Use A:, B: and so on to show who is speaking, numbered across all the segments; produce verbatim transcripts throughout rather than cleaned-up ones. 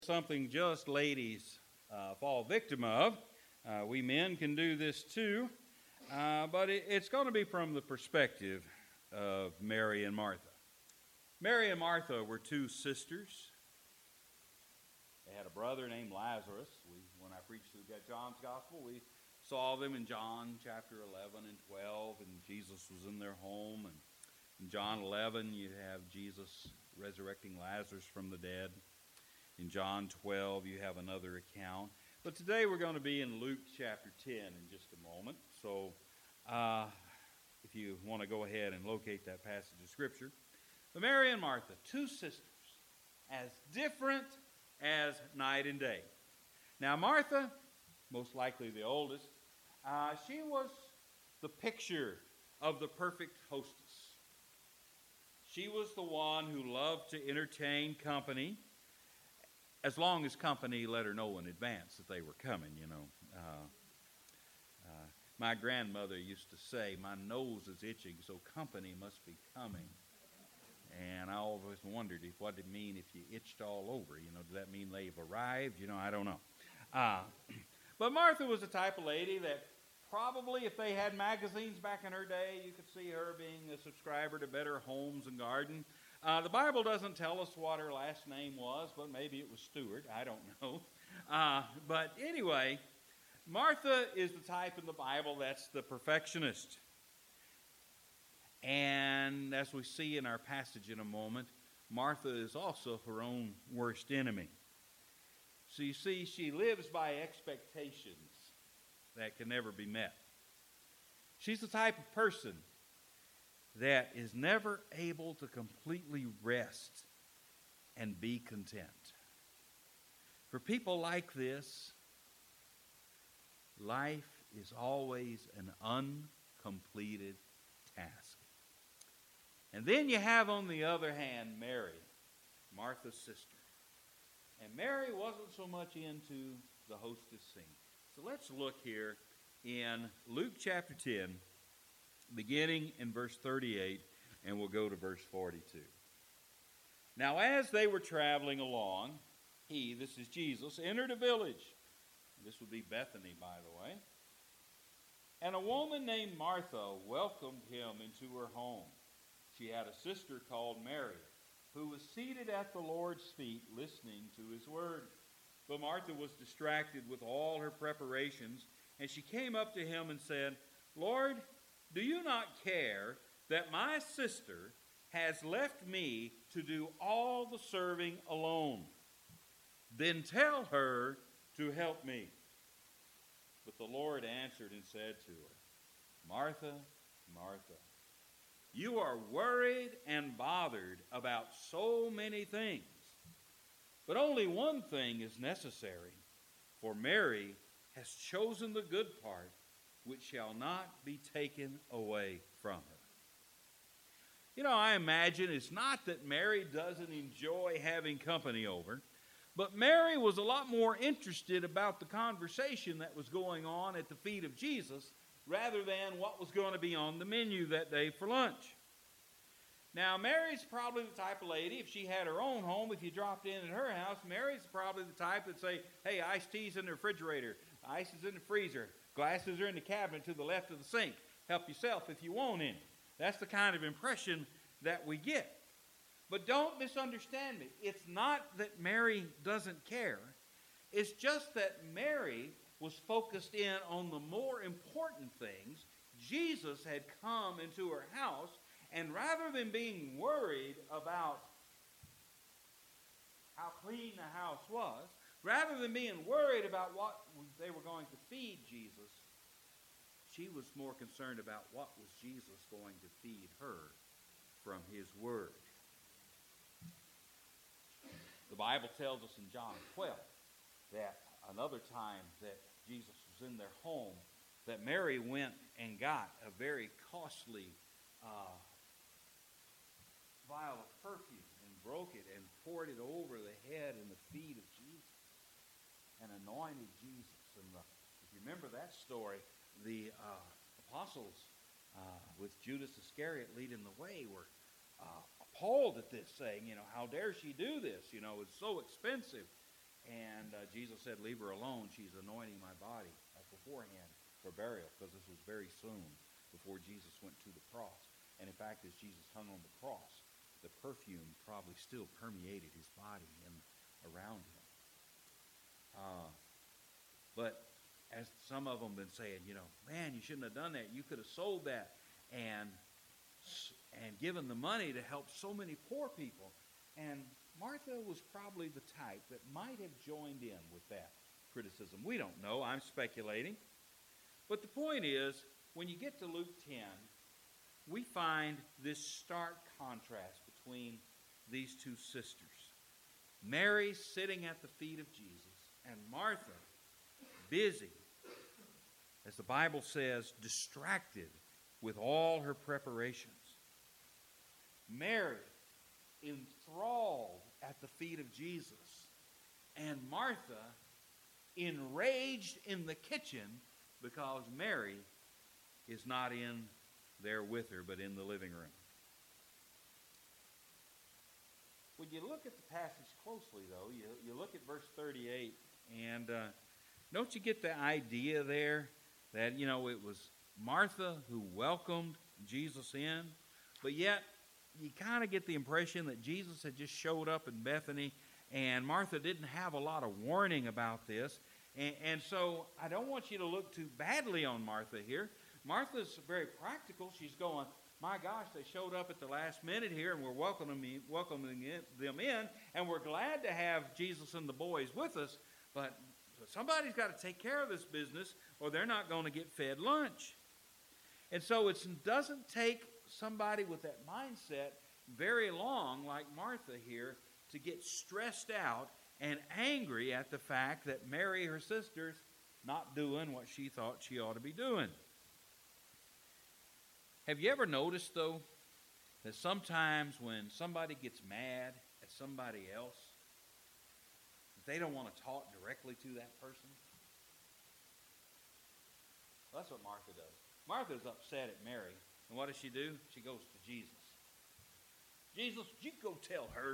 A: Something just ladies uh, fall victim of. Uh, we men can do this too, uh, but it, it's going to be from the perspective of Mary and Martha. Mary and Martha were two sisters. They had a brother named Lazarus. We, when I preached through John's Gospel, we saw them in John chapter eleven and twelve, and Jesus was in their home. And in John eleven, you have Jesus resurrecting Lazarus from the dead. In John twelve, you have another account. But today we're going to be in Luke chapter ten in just a moment. So uh, if you want to go ahead and locate that passage of Scripture. But Mary and Martha, two sisters, as different as night and day. Now Martha, most likely the oldest, uh, she was the picture of the perfect hostess. She was the one who loved to entertain company, as long as company let her know in advance that they were coming, you know. Uh, uh, my grandmother used to say, my nose is itching, so company must be coming. And I always wondered if what did it mean if you itched all over. You know, does that mean they've arrived? You know, I don't know. Uh, but Martha was the type of lady that probably if they had magazines back in her day, you could see her being a subscriber to Better Homes and Garden. Uh, the Bible doesn't tell us what her last name was, but maybe it was Stewart. I don't know. Uh, but anyway, Martha is the type in the Bible that's the perfectionist. And as we see in our passage in a moment, Martha is also her own worst enemy. So you see, she lives by expectations that can never be met. She's the type of person that is never able to completely rest and be content. For people like this, life is always an uncompleted task. And then you have, on the other hand, Mary, Martha's sister. And Mary wasn't so much into the hostess scene. So let's look here in Luke chapter ten, beginning in verse thirty-eight, and we'll go to verse forty-two. Now, as they were traveling along, he, this is Jesus, entered a village. This would be Bethany, by the way. And a woman named Martha welcomed him into her home. She had a sister called Mary, who was seated at the Lord's feet listening to his word. But Martha was distracted with all her preparations, and she came up to him and said, Lord, do you not care that my sister has left me to do all the serving alone? Then tell her to help me. But the Lord answered and said to her, Martha, Martha, you are worried and bothered about so many things, but only one thing is necessary, for Mary has chosen the good part, which shall not be taken away from her. You know, I imagine it's not that Mary doesn't enjoy having company over, but Mary was a lot more interested about the conversation that was going on at the feet of Jesus rather than what was going to be on the menu that day for lunch. Now, Mary's probably the type of lady, if she had her own home, if you dropped in at her house, Mary's probably the type that say, hey, iced tea's in the refrigerator, ice is in the freezer, glasses are in the cabinet to the left of the sink. Help yourself if you want any. That's the kind of impression that we get. But don't misunderstand me. It's not that Mary doesn't care. It's just that Mary was focused in on the more important things. Jesus had come into her house, and rather than being worried about how clean the house was, rather than being worried about what they were going to feed Jesus, she was more concerned about what was Jesus going to feed her from his word. The Bible tells us in John twelve that another time that Jesus was in their home, that Mary went and got a very costly uh, vial of perfume and broke it and poured it over the head and the feet of Jesus and anointed Jesus. And the, if you remember that story, the uh, apostles uh, with Judas Iscariot leading the way were uh, appalled at this, saying, you know, how dare she do this? You know, it's so expensive. And uh, Jesus said, leave her alone. She's anointing my body uh, beforehand for burial, because this was very soon before Jesus went to the cross. And in fact, as Jesus hung on the cross, the perfume probably still permeated his body and around him. Uh, but as some of them been saying, you know, man, you shouldn't have done that. You could have sold that and and given the money to help so many poor people. And Martha was probably the type that might have joined in with that criticism. We don't know. I'm speculating. But the point is, when you get to Luke ten, we find this stark contrast between these two sisters. Mary sitting at the feet of Jesus, and Martha busy, as the Bible says, distracted with all her preparations. Mary enthralled at the feet of Jesus, and Martha enraged in the kitchen because Mary is not in there with her, but in the living room. When you look at the passage closely, though, you, you look at verse thirty-eight, and uh, don't you get the idea there that, you know, it was Martha who welcomed Jesus in, but yet you kind of get the impression that Jesus had just showed up in Bethany, and Martha didn't have a lot of warning about this. And, and so I don't want you to look too badly on Martha here. Martha's very practical. She's going, my gosh, they showed up at the last minute here, and we're welcoming, welcoming them in, and we're glad to have Jesus and the boys with us, but somebody's got to take care of this business, or they're not going to get fed lunch. And so it doesn't take somebody with that mindset very long, like Martha here, to get stressed out and angry at the fact that Mary, her sister's, not doing what she thought she ought to be doing. Have you ever noticed, though, that sometimes when somebody gets mad at somebody else, they don't want to talk directly to that person? Well, that's what Martha does. Martha's upset at Mary, and what does she do? She goes to Jesus. Jesus, you go tell her.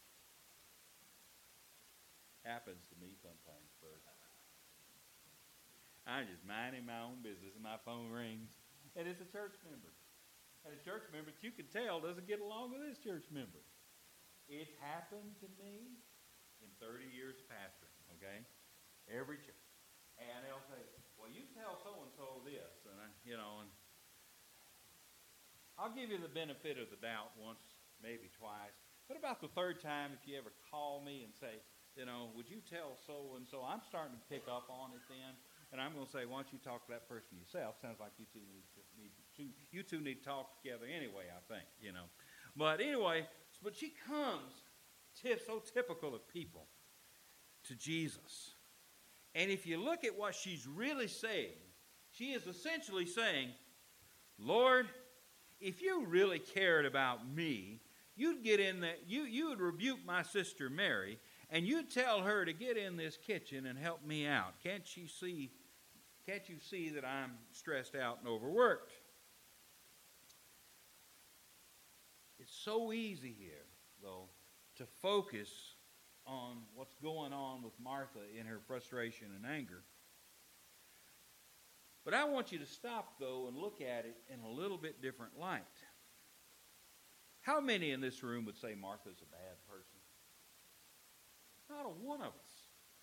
A: Happens to me sometimes, first. I'm just minding my own business, and my phone rings, and it's a church member. And a church member that you can tell doesn't get along with this church member. It's happened to me in thirty years of pastoring, okay? Every church. And they'll say, well, you tell so-and-so this, and I, you know, and I'll give you the benefit of the doubt once, maybe twice. But about the third time, if you ever call me and say, you know, would you tell so-and-so, I'm starting to pick up on it then. And I'm going to say, why don't you talk to that person yourself? Sounds like you two need to, need to, you two need to talk together anyway, I think, you know. But anyway, but she comes, so typical of people, to Jesus. And if you look at what she's really saying, she is essentially saying, Lord, if you really cared about me, you'd get in that, you, you would rebuke my sister Mary, and you'd tell her to get in this kitchen and help me out. Can't you see, can't you see that I'm stressed out and overworked? It's so easy here, though, to focus on what's going on with Martha in her frustration and anger. But I want you to stop, though, and look at it in a little bit different light. How many in this room would say Martha's a bad person? Not a one of us.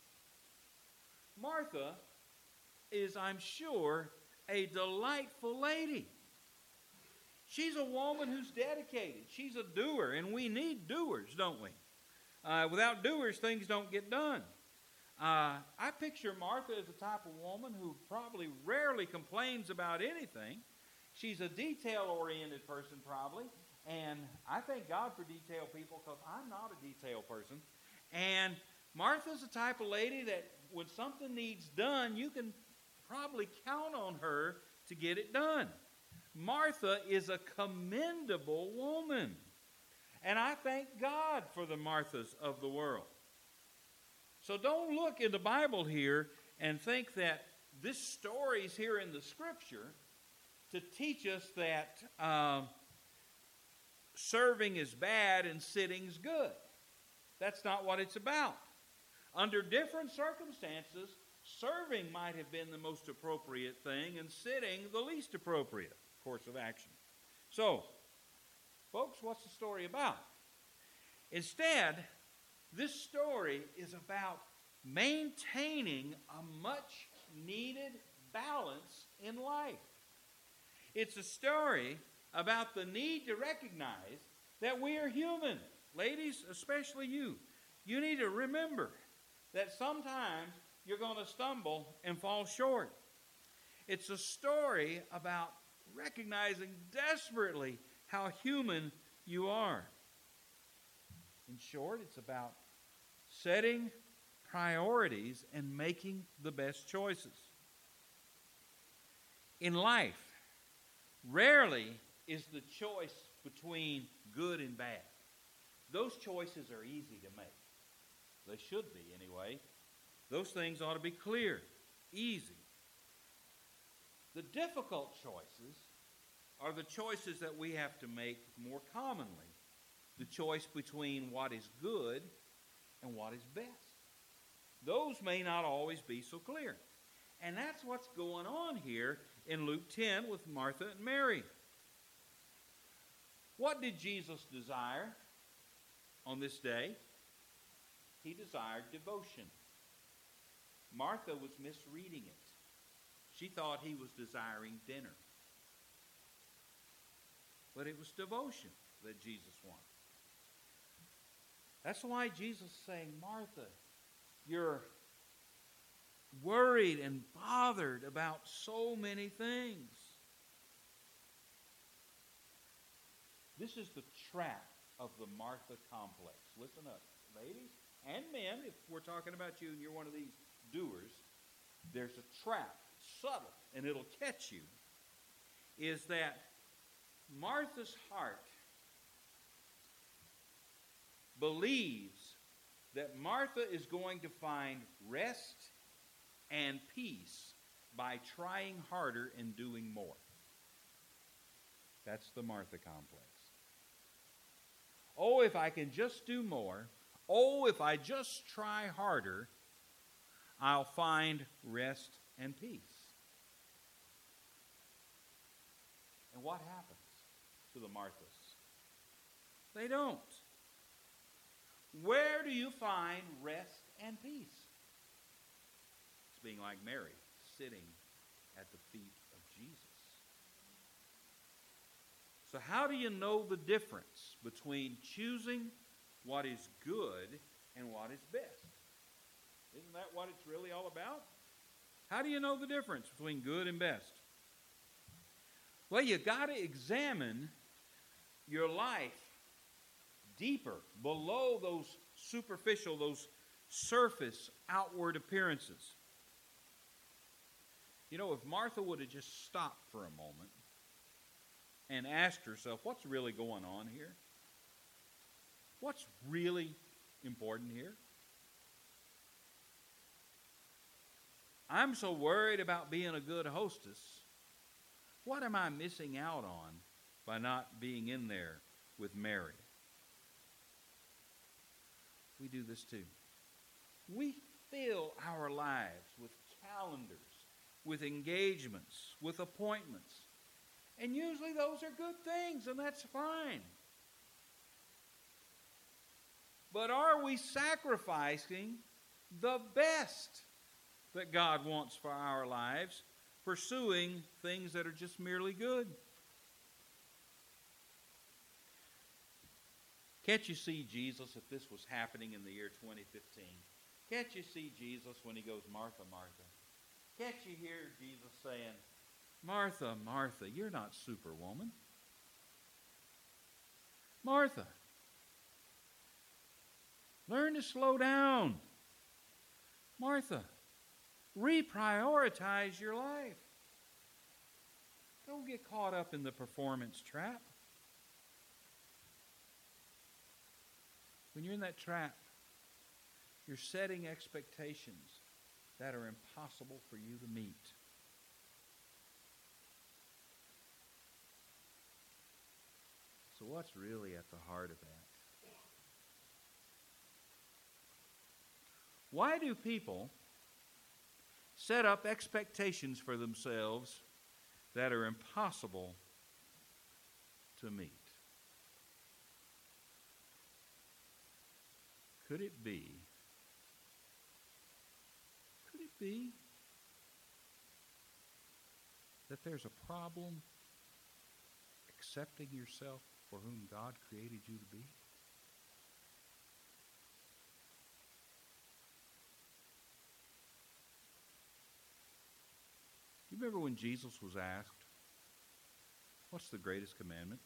A: Martha is, I'm sure, a delightful lady. She's a woman who's dedicated. She's a doer, and we need doers, don't we? Uh, without doers, things don't get done. Uh, I picture Martha as the type of woman who probably rarely complains about anything. She's a detail-oriented person, probably, and I thank God for detail people because I'm not a detail person. And Martha's the type of lady that when something needs done, you can probably count on her to get it done. Martha is a commendable woman. And I thank God for the Marthas of the world. So don't look in the Bible here and think that this story is here in the Scripture to teach us that uh, serving is bad and sitting's good. That's not what it's about. Under different circumstances, serving might have been the most appropriate thing and sitting the least appropriate course of action. So, folks, what's the story about? Instead, this story is about maintaining a much needed balance in life. It's a story about the need to recognize that we are human. Ladies, especially you, you need to remember that sometimes you're going to stumble and fall short. It's a story about recognizing desperately how human you are. In short, it's about setting priorities and making the best choices. In life, rarely is the choice between good and bad. Those choices are easy to make. They should be, anyway. Those things ought to be clear, easy. The difficult choices are the choices that we have to make more commonly. The choice between what is good and what is best. Those may not always be so clear. And that's what's going on here in Luke ten with Martha and Mary. What did Jesus desire on this day? He desired devotion. Martha was misreading it. She thought he was desiring dinner. But it was devotion that Jesus wanted. That's why Jesus is saying, Martha, you're worried and bothered about so many things. This is the trap of the Martha complex. Listen up, ladies and men, if we're talking about you and you're one of these doers, there's a trap, subtle, and it'll catch you, is that Martha's heart believes that Martha is going to find rest and peace by trying harder and doing more. That's the Martha complex. Oh, if I can just do more. Oh, if I just try harder, I'll find rest and peace. And what happens to the Marthas? They don't. Where do you find rest and peace? It's being like Mary, sitting at the feet of Jesus. So how do you know the difference between choosing what is good and what is best? Isn't that what it's really all about? How do you know the difference between good and best? Well, you got to examine your life deeper, below those superficial, those surface, outward appearances. You know, if Martha would have just stopped for a moment and asked herself, what's really going on here? What's really important here? I'm so worried about being a good hostess. What am I missing out on by not being in there with Mary? We do this too. We fill our lives with calendars, with engagements, with appointments. And usually those are good things, and that's fine. But are we sacrificing the best that God wants for our lives, pursuing things that are just merely good? Can't you see Jesus if this was happening in the year twenty fifteen? Can't you see Jesus when he goes, Martha, Martha? Can't you hear Jesus saying, Martha, Martha, you're not Superwoman. Martha, learn to slow down. Martha, reprioritize your life. Don't get caught up in the performance trap. When you're in that trap, you're setting expectations that are impossible for you to meet. So what's really at the heart of that? Why do people set up expectations for themselves that are impossible to meet? Could it be, could it be that there's a problem accepting yourself for whom God created you to be? You remember when Jesus was asked, what's the greatest commandment?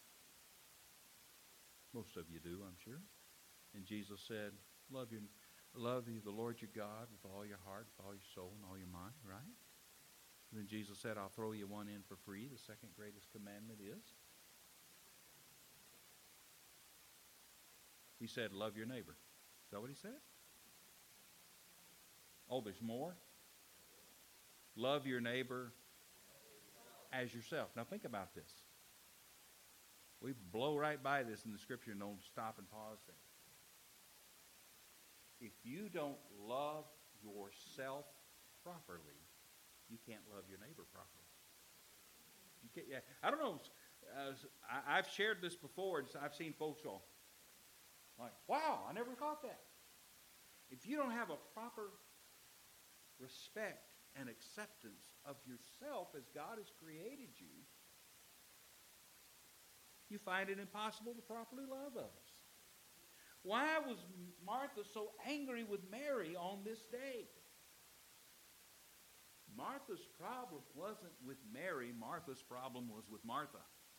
A: Most of you do, I'm sure. And Jesus said, love your, love you, the Lord your God with all your heart, with all your soul, and all your mind, right? And then Jesus said, I'll throw you one in for free. The second greatest commandment is? He said, love your neighbor. Is that what he said? Oh, there's more? Love your neighbor as yourself. Now think about this. We blow right by this in the scripture and don't stop and pause there. If you don't love yourself properly, you can't love your neighbor properly. You can't, yeah, I don't know. Uh, I, I've shared this before. And I've seen folks go like, wow, I never caught that. If you don't have a proper respect and acceptance of yourself as God has created you, you find it impossible to properly love others. Why was Martha so angry with Mary on this day? Martha's problem wasn't with Mary. Martha's problem was with Martha.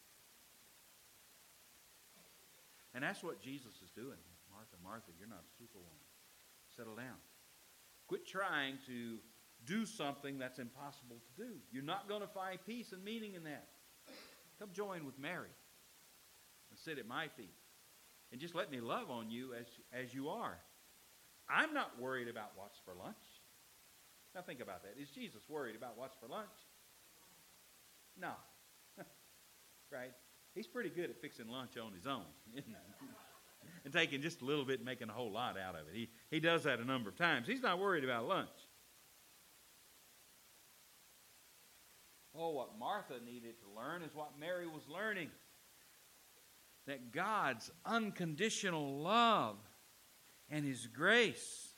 A: And that's what Jesus is doing. Martha, Martha, you're not a superwoman. Settle down. Quit trying to do something that's impossible to do. You're not going to find peace and meaning in that. Come join with Mary and sit at my feet. And just let me love on you as, as you are. I'm not worried about what's for lunch. Now think about that. Is Jesus worried about what's for lunch? No. Right? He's pretty good at fixing lunch on his own, isn't he? And taking just a little bit and making a whole lot out of it. He, he does that a number of times. He's not worried about lunch. Oh, what Martha needed to learn is what Mary was learning. That God's unconditional love and His grace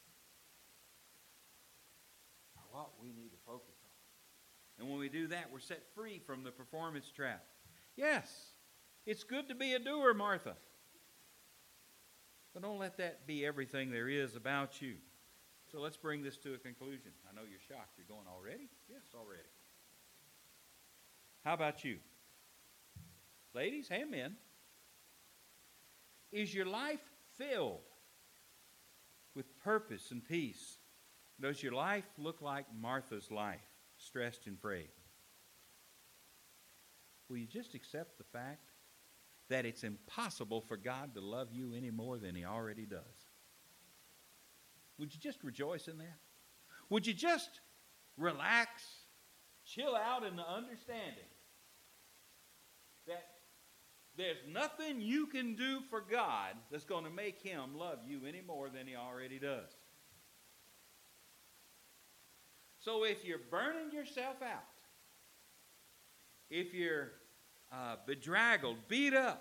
A: are what we need to focus on. And when we do that, we're set free from the performance trap. Yes, it's good to be a doer, Martha. But don't let that be everything there is about you. So let's bring this to a conclusion. I know you're shocked. You're going, already? Yes, already. How about you? Ladies and men. Is your life filled with purpose and peace? Does your life look like Martha's life, stressed and frayed? Will you just accept the fact that it's impossible for God to love you any more than He already does? Would you just rejoice in that? Would you just relax, chill out in the understanding that there's nothing you can do for God that's going to make Him love you any more than He already does? So if you're burning yourself out, if you're uh, bedraggled, beat up,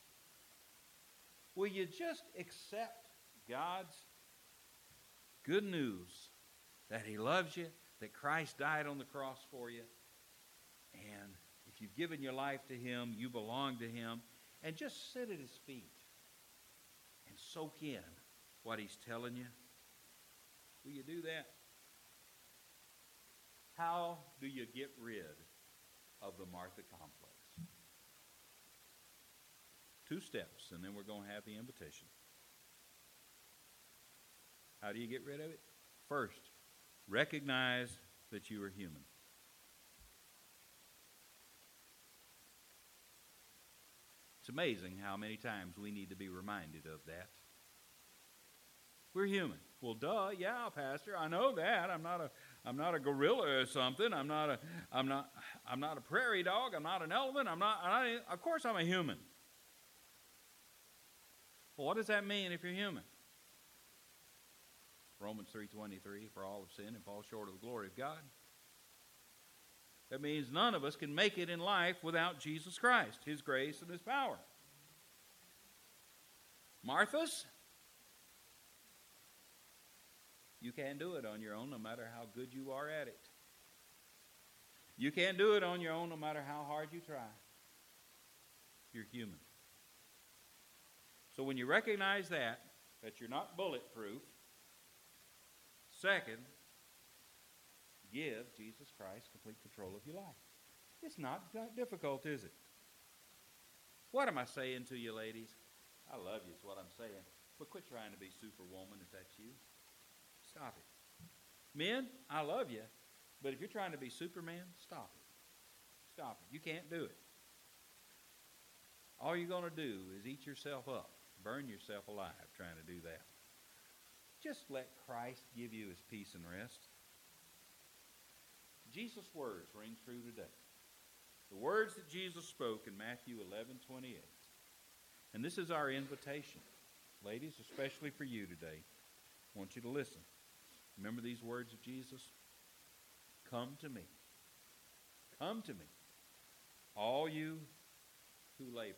A: will you just accept God's good news that He loves you, that Christ died on the cross for you, and if you've given your life to Him, you belong to Him, and just sit at His feet and soak in what He's telling you? Will you do that? How do you get rid of the Martha complex? Two steps, and then we're going to have the invitation. How do you get rid of it? First, recognize that you are human. It's amazing how many times we need to be reminded of that. We're human. Well, duh, yeah, Pastor, I know that. I'm not a I'm not a gorilla or something. I'm not a I'm not I'm not a prairie dog. I'm not an elephant. I'm not, I'm not of course I'm a human. Well, what does that mean if you're human? Romans three twenty-three, for all have sinned and fall short of the glory of God. That means none of us can make it in life without Jesus Christ, His grace and His power. Marthas, you can't do it on your own no matter how good you are at it. You can't do it on your own no matter how hard you try. You're human. So when you recognize that, that you're not bulletproof, second, give Jesus Christ complete control of your life. It's not that difficult, is it? What am I saying to you, ladies? I love you is what I'm saying. But quit trying to be superwoman if that's you. Stop it. Men, I love you. But if you're trying to be Superman, stop it. Stop it. You can't do it. All you're going to do is eat yourself up. Burn yourself alive trying to do that. Just let Christ give you His peace and rest. Jesus' words ring true today. The words that Jesus spoke in Matthew eleven twenty-eight. And this is our invitation. Ladies, especially for you today, I want you to listen. Remember these words of Jesus? Come to me. Come to me, all you who labor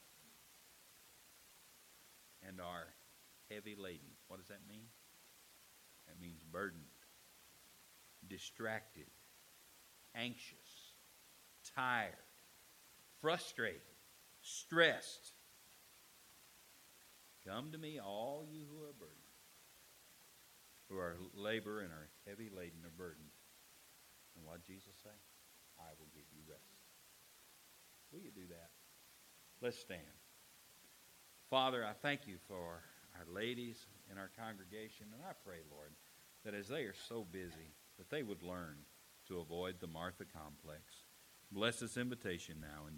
A: and are heavy laden. What does that mean? That means burdened, distracted, anxious, tired, frustrated, stressed. Come to me, all you who are burdened, who are labor and are heavy laden or burdened. And what did Jesus say? I will give you rest. Will you do that? Let's stand. Father, I thank you for our ladies in our congregation, and I pray, Lord, that as they are so busy, that they would learn to avoid the Martha complex. Bless this invitation now in